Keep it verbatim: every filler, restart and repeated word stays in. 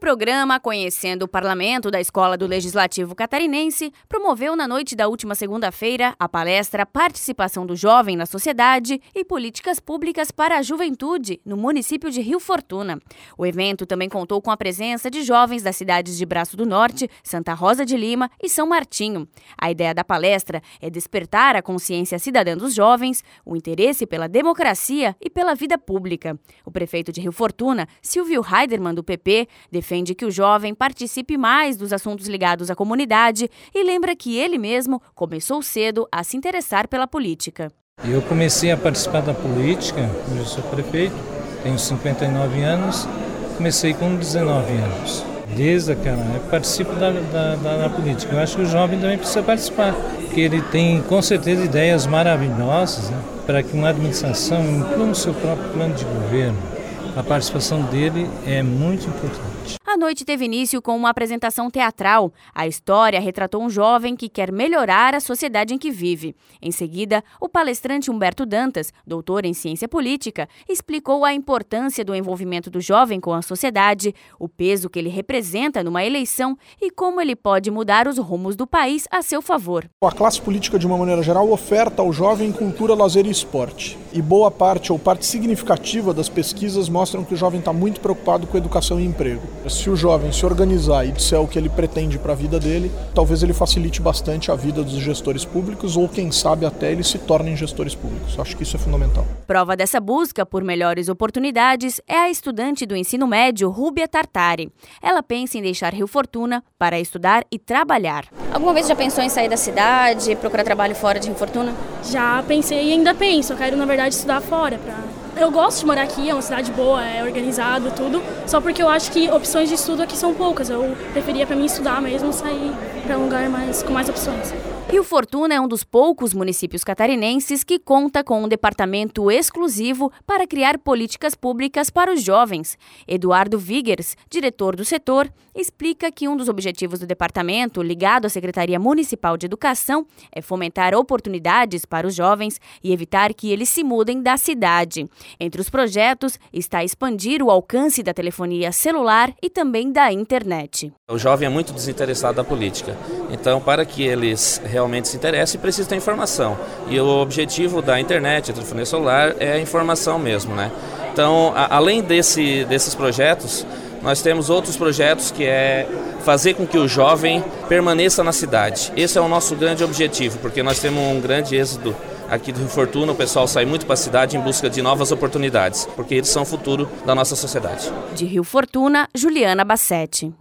programa Conhecendo o Parlamento da Escola do Legislativo Catarinense promoveu na noite da última segunda-feira a palestra Participação do Jovem na Sociedade e Políticas Públicas para a Juventude no município de Rio Fortuna. O evento também contou com a presença de jovens das cidades de Braço do Norte, Santa Rosa de Lima e São Martinho. A ideia da palestra é despertar a consciência cidadã dos jovens, o interesse pela democracia e pela vida pública. O prefeito de Rio Fortuna, Silvio Heidermann, do P P, defende que o jovem participe mais dos assuntos ligados à comunidade e lembra que ele mesmo começou cedo a se interessar pela política. Eu comecei a participar da política, hoje eu sou prefeito, tenho cinquenta e nove anos, comecei com dezenove anos. Desde aquela época participo da, da, da, da política. Eu acho que o jovem também precisa participar, porque ele tem com certeza ideias maravilhosas, né, para que uma administração inclua no seu próprio plano de governo. A participação dele é muito importante. A noite teve início com uma apresentação teatral. A história retratou um jovem que quer melhorar a sociedade em que vive. Em seguida, o palestrante Humberto Dantas, doutor em ciência política, explicou a importância do envolvimento do jovem com a sociedade, o peso que ele representa numa eleição e como ele pode mudar os rumos do país a seu favor. A classe política, de uma maneira geral, oferta ao jovem cultura, lazer e esporte. E boa parte, ou parte significativa das pesquisas mostram que o jovem está muito preocupado com educação e emprego. Se o jovem se organizar e disser o que ele pretende para a vida dele, talvez ele facilite bastante a vida dos gestores públicos ou, quem sabe, até eles se tornem gestores públicos. Acho que isso é fundamental. Prova dessa busca por melhores oportunidades é a estudante do ensino médio, Rúbia Tartari. Ela pensa em deixar Rio Fortuna para estudar e trabalhar. Alguma vez já pensou em sair da cidade, procurar trabalho fora de Rio Fortuna? Já pensei e ainda penso. Eu quero, na verdade, estudar fora. Pra... Eu gosto de morar aqui, é uma cidade boa, é organizado, tudo. Só porque eu acho que opções de estudo aqui são poucas. Eu preferia, para mim, estudar mesmo, sair para um lugar mais, com mais opções. Rio Fortuna é um dos poucos municípios catarinenses que conta com um departamento exclusivo para criar políticas públicas para os jovens. Eduardo Vigers, diretor do setor, explica que um dos objetivos do departamento, ligado à Secretaria Municipal de Educação, é fomentar oportunidades para os jovens e evitar que eles se mudem da cidade. Entre os projetos está expandir o alcance da telefonia celular e também da internet. O jovem é muito desinteressado da política, então para que eles realmente se interessem, precisa ter informação. E o objetivo da internet, a telefonia celular, é a informação mesmo, né? Então, a, além desse, desses projetos, nós temos outros projetos que é fazer com que o jovem permaneça na cidade. Esse é o nosso grande objetivo, porque nós temos um grande êxodo aqui do Rio Fortuna, o pessoal sai muito para a cidade em busca de novas oportunidades, porque eles são o futuro da nossa sociedade. De Rio Fortuna, Juliana Bassetti.